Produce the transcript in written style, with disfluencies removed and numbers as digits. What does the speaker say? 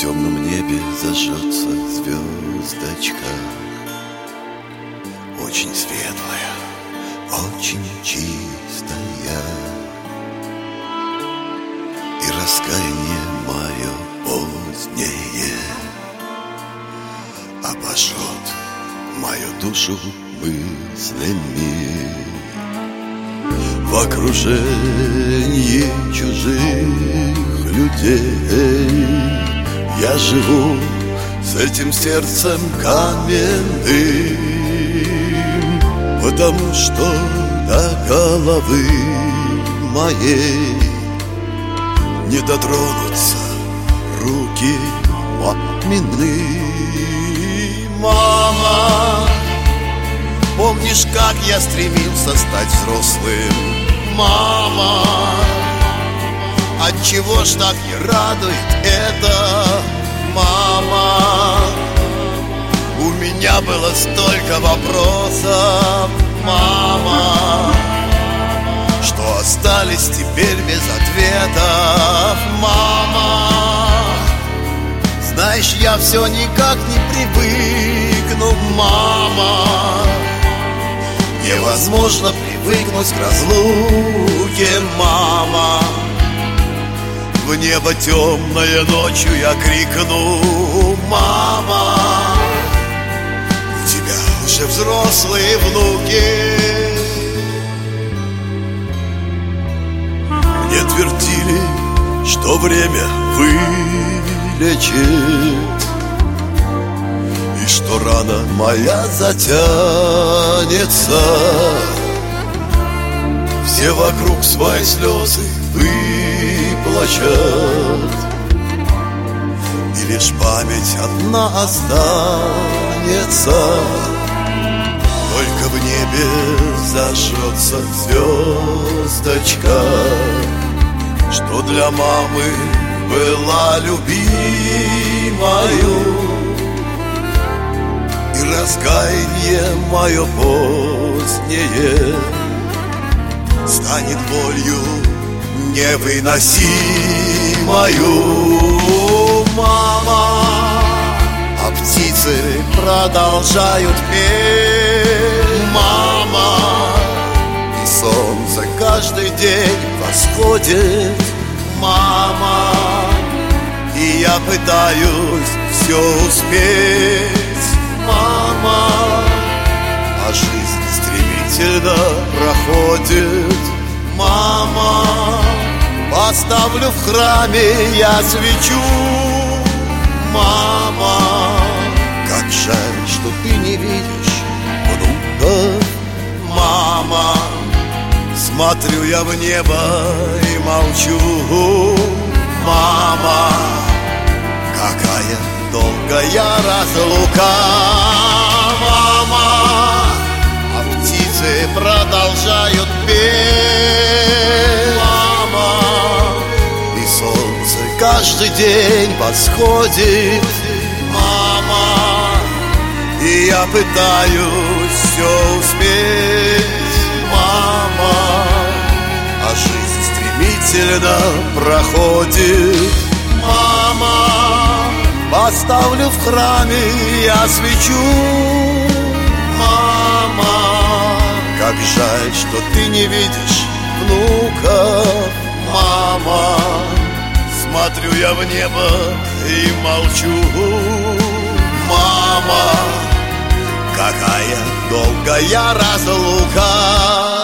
темном небе зажжется звездочка, очень светлая, очень чистая, и раскаяние мое позднее обожжет мою душу мыслями. В окружении чужих людей я живу с этим сердцем каменным, потому что до головы моей не дотронутся руки мамины. Мама, помнишь, как я стремился стать взрослым? Мама, отчего ж так не радует это? Мама, у меня было столько вопросов, мама, что остались теперь без ответов. Мама, знаешь, я все никак не привыкну, мама. Невозможно привыкнуть к разлуке, мама. В небо темное ночью я крикну: мама, у тебя уже взрослые внуки. Мне твердили, что время вылечит, и что рана моя затянется. Все вокруг свои слезы выплачут, и лишь память одна останется. Только в небе зажжется звездочка, что для мамы была любимою, и раскаяние мое позднее станет болью невыносимою. Мама, а птицы продолжают петь. Мама, и солнце каждый день восходит. Мама, и я пытаюсь все успеть. Мама, а жизнь стремительно проходит. Мама, поставлю в храме я свечу. Мама, как жаль, что ты не видишь внука. Мама, смотрю я в небо и молчу. Мама, какая долгая разлука. Мама, а птицы продолжают петь. Мама, и солнце каждый день восходит. Мама, и я пытаюсь все успеть. Мама, а жизнь стремительно проходит. Мама, поставлю в храме я свечу. Мама, как жаль, что ты не видишь внука. Мама, смотрю я в небо и молчу. Мама, какая долгая разлука.